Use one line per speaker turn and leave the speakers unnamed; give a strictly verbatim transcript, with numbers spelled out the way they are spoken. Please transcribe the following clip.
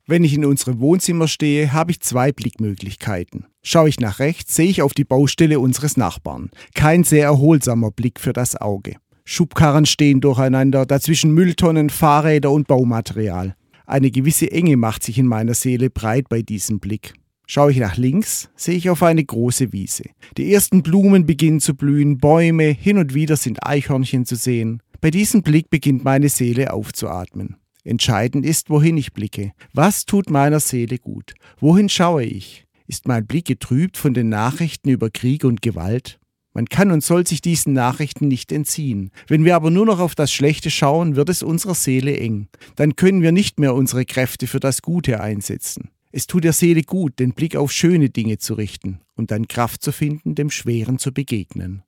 Wenn ich in unserem Wohnzimmer stehe, habe ich zwei Blickmöglichkeiten. Schaue ich nach rechts, sehe ich auf die Baustelle unseres Nachbarn. Kein sehr erholsamer Blick für das Auge. Schubkarren stehen durcheinander, dazwischen Mülltonnen, Fahrräder und Baumaterial. Eine gewisse Enge macht sich in meiner Seele breit bei diesem Blick. Schaue ich nach links, sehe ich auf eine große Wiese. Die ersten Blumen beginnen zu blühen, Bäume, hin und wieder sind Eichhörnchen zu sehen. Bei diesem Blick beginnt meine Seele aufzuatmen. Entscheidend ist, wohin ich blicke. Was tut meiner Seele gut? Wohin schaue ich? Ist mein Blick getrübt von den Nachrichten über Krieg und Gewalt? Man kann und soll sich diesen Nachrichten nicht entziehen. Wenn wir aber nur noch auf das Schlechte schauen, wird es unserer Seele eng. Dann können wir nicht mehr unsere Kräfte für das Gute einsetzen. Es tut der Seele gut, den Blick auf schöne Dinge zu richten und dann Kraft zu finden, dem Schweren zu begegnen.